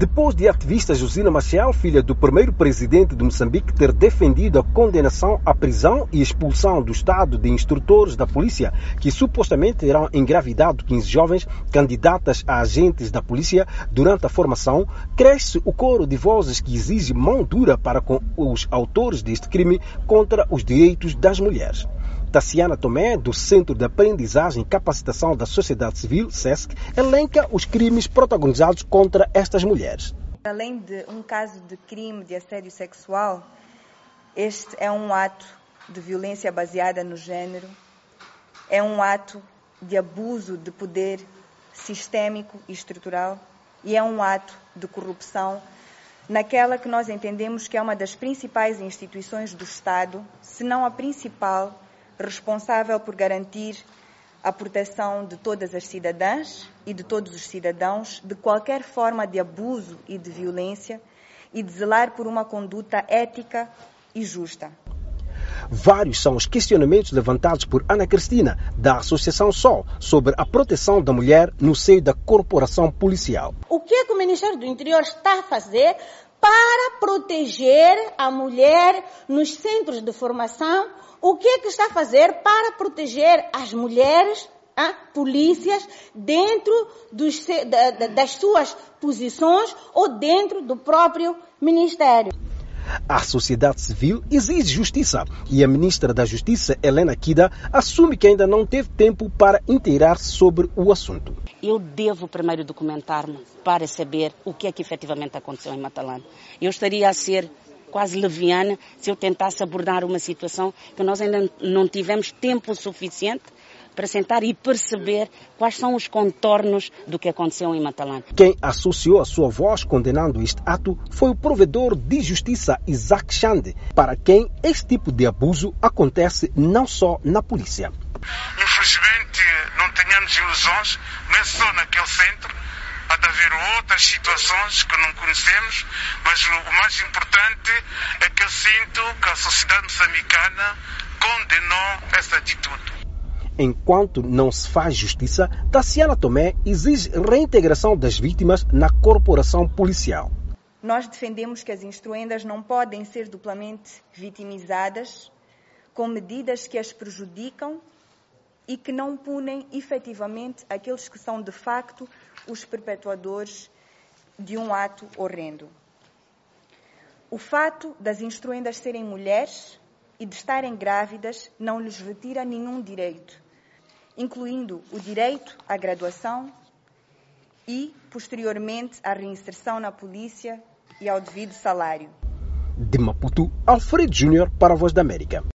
Depois de a ativista Josina Machel, filha do primeiro presidente de Moçambique, ter defendido a condenação à prisão e expulsão do Estado de instrutores da polícia que supostamente terão engravidado 15 jovens candidatas a agentes da polícia durante a formação, cresce o coro de vozes que exige mão dura para com os autores deste crime contra os direitos das mulheres. Tassiana Tomé, do Centro de Aprendizagem e Capacitação da Sociedade Civil, SESC, elenca os crimes protagonizados contra estas mulheres. Além de um caso de crime de assédio sexual, este é um ato de violência baseada no género, é um ato de abuso de poder sistémico e estrutural e é um ato de corrupção naquela que nós entendemos que é uma das principais instituições do Estado, se não a principal, responsável por garantir a proteção de todas as cidadãs e de todos os cidadãos de qualquer forma de abuso e de violência e de zelar por uma conduta ética e justa. Vários são os questionamentos levantados por Ana Cristina, da Associação SOL, sobre a proteção da mulher no seio da corporação policial. O que é que o Ministério do Interior está a fazer para proteger a mulher nos centros de formação? O que é que está a fazer para proteger as mulheres, polícias, dentro das suas posições ou dentro do próprio Ministério? A sociedade civil exige justiça e a ministra da Justiça, Helena Kida, assume que ainda não teve tempo para inteirar-se sobre o assunto. Eu devo primeiro documentar-me para saber o que é que efetivamente aconteceu em Matalane. Eu estaria a ser quase leviana se eu tentasse abordar uma situação que nós ainda não tivemos tempo suficiente para sentar e perceber quais são os contornos do que aconteceu em Matalane. Quem associou a sua voz condenando este ato foi o provedor de justiça Isaac Chande, para quem este tipo de abuso acontece não só na polícia. Infelizmente, não tenhamos ilusões, não é só naquele centro. Há de haver outras situações que não conhecemos, mas o mais importante é que eu sinto que a sociedade moçambicana condenou essa atitude. Enquanto não se faz justiça, Tassiana Tomé exige reintegração das vítimas na corporação policial. Nós defendemos que as instruendas não podem ser duplamente vitimizadas com medidas que as prejudicam e que não punem efetivamente aqueles que são de facto os perpetuadores de um ato horrendo. O fato das instruendas serem mulheres e de estarem grávidas não lhes retira nenhum direito, incluindo o direito à graduação e, posteriormente, à reinserção na polícia e ao devido salário. De Maputo, Alfredo Júnior para a Voz da América.